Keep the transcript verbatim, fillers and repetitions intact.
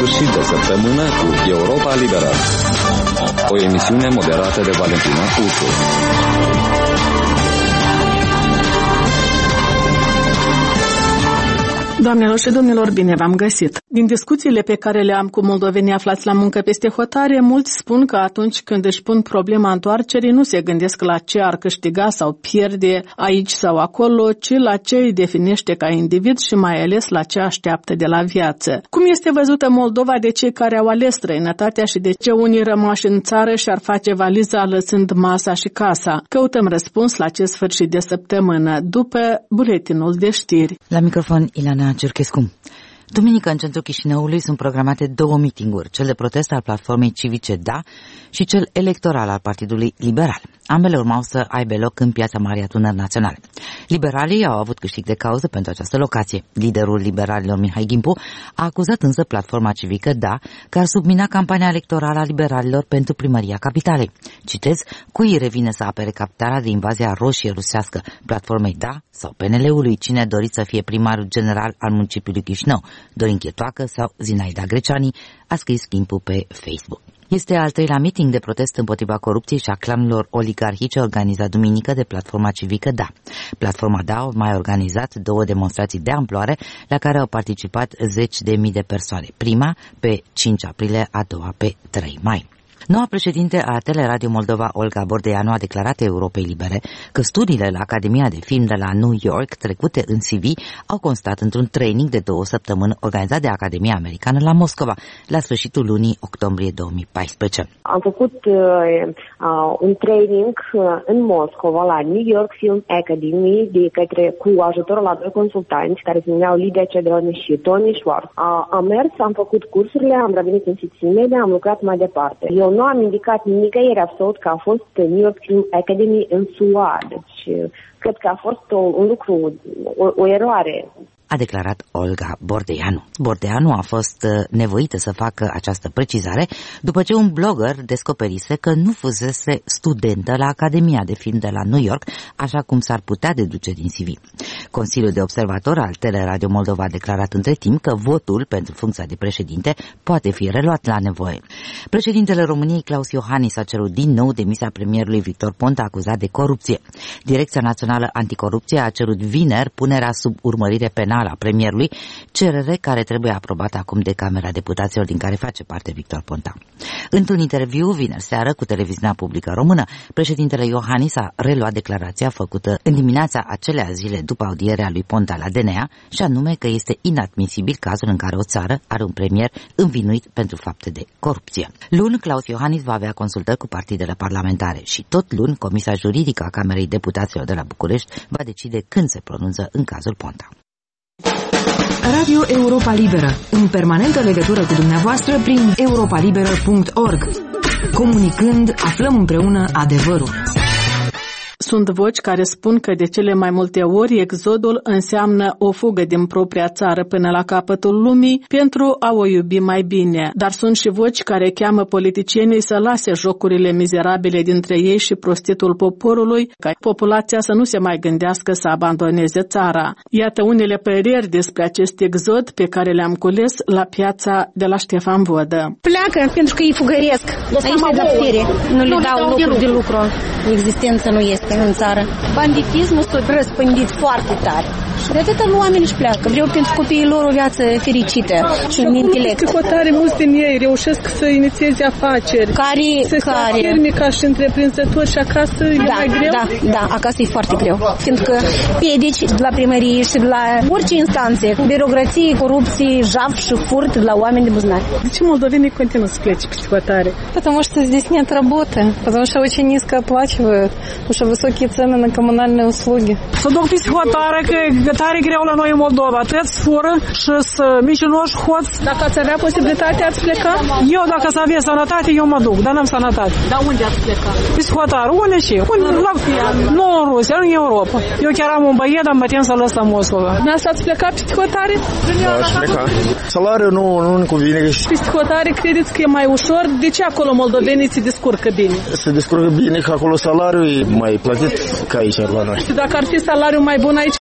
sfârșit de săptămână cu Europa Liberă, o emisiune moderată de Valentina Ursu. Doamnelor și domnilor, bine v-am găsit! Din discuțiile pe care le am cu moldovenii aflați la muncă peste hotare, mulți spun că atunci când își pun problema întoarcerii, nu se gândesc la ce ar câștiga sau pierde aici sau acolo, ci la ce îi definește ca individ și mai ales la ce așteaptă de la viață. Cum este văzută Moldova de cei care au ales străinătatea și de ce unii rămași în țară și-ar face valiza lăsând masa și casa? Căutăm răspuns la acest sfârșit de săptămână, după buletinul de știri. La microfon, Ilana Cerchescu. Duminică, în centrul Chișinăului, sunt programate două mitinguri, cel de protest al platformei civice Da și cel electoral al Partidului Liberal. Ambele urmau să aibă loc în Piața Maria Tunăr Naționale. Liberalii au avut câștig de cauză pentru această locație. Liderul liberalilor, Mihai Gimpu, a acuzat însă platforma civică Da că ar submina campania electorală a liberalilor pentru primăria capitalei. Citez, cui îi revine să apere capitala de invazia roșie rusească, platformei Da sau P N L-ului, cine doriți să fie primarul general al municipiului Chișinău, Dorin Chetoacă sau Zinaida Greceani, a scris Gimpu pe Facebook. Este al treilea meeting de protest împotriva corupției și a clanurilor oligarhice organizat duminică de platforma civică Da. Platforma Da a mai organizat două demonstrații de amploare la care au participat zeci de mii de persoane. Prima pe cinci aprilie, a doua pe trei mai. Noua președinte a Teleradio Moldova, Olga Bordeanu, a declarat Europei Libere că studiile la Academia de Film de la New York, trecute în C V, au constat într-un training de două săptămâni organizat de Academia Americană la Moscova, la sfârșitul lunii octombrie două mii paisprezece. Am făcut uh, un training în Moscova, la New York Film Academy, de către, cu ajutorul la doi consultanți care se numeau Lidia Cedroni și Tony Schwartz. Uh, am mers, am făcut cursurile, am revenit în secțiune, am lucrat mai departe. Eu nu am indicat nicăieri absolut că a fost New York Film Academy în S U A, deci cred că a fost o, un lucru, o, o eroare. A declarat Olga Bordeanu. Bordeanu a fost nevoită să facă această precizare după ce un blogger descoperise că nu fusese studentă la Academia de Film de la New York, așa cum s-ar putea deduce din C V. Consiliul de observator al Teleradio Moldova a declarat între timp că votul pentru funcția de președinte poate fi reluat la nevoie. Președintele României, Claus Iohannis, a cerut din nou demisia premierului Victor Ponta, acuzat de corupție. Direcția Națională Anticorupție a cerut vineri punerea sub urmărire penală a premierului, cerere care trebuie aprobată acum de Camera Deputaților, din care face parte Victor Ponta. Într-un interviu vineri seară cu televiziunea publică română, președintele Iohannis a reluat declarația făcută în dimineața acelea zile după audierea lui Ponta la D N A, și anume că este inadmisibil cazul în care o țară are un premier învinuit pentru fapte de corupție. Luni, Claus Iohannis va avea consultări cu partidele parlamentare și tot luni Comisia Juridică a Camerei Deputaților de la București va decide când se pronunță în cazul Ponta. Radio Europa Liberă, în permanentă legătură cu dumneavoastră prin europa liberă punct org. Comunicând, aflăm împreună adevărul. Sunt voci care spun că de cele mai multe ori exodul înseamnă o fugă din propria țară până la capătul lumii pentru a o iubi mai bine. Dar sunt și voci care cheamă politicienii să lase jocurile mizerabile dintre ei și prostitul poporului, ca populația să nu se mai gândească să abandoneze țara. Iată unele păreri despre acest exod pe care le-am cules la piața de la Ștefan Vodă. Pleacă pentru că îi fugăresc. Aici de putere. Nu le dau locuri de lucru. Existență nu este în țară. Banditismul s-a răspândit foarte tare. Și de atâta oamenii își pleacă. Vreau pentru copiii lor o viață fericită și un intelect. Hotare mulți din ei reușesc să inițieze afaceri, care, să care... se afirme ca și întreprinzători și acasă da, e mai greu? Da, da, acasă e foarte greu. Pentru că piedici de la primărie și de la orice instanțe, birocrație, corupție, jaf și furt de la oameni de buzunar. De ce moldovenii continuă să plece психотаре? Потому что здесь нет работы, потому что очень низко оплачивают, потому что высокие цены на коммунальные услуги. Să duc psihotare, că e tare greu la noi în Moldova. Trebuie să fură și să micinoși hoți. Dacă ați avea posibilitatea, ați pleca? Eu, dacă să avea sănătate, eu mă duc, dar n-am sănătate. Dar unde ați pleca? Psihotare, unde și? Unde? La... Nu în Rusia, nu în Europa. Eu chiar am un băiet, dar mă tem să lăs la Moscova. N-ați ați pleca psihotare? Da, aș pleca. Salariul nu, nu îmi convine. Psihotare, credeți că e mai ușor? De ce acolo moldovenii se descurcă bine? Se descurcă bine, că acolo salariul e mai plătit ca aici la noi. Dacă ar fi salariul mai bun aici,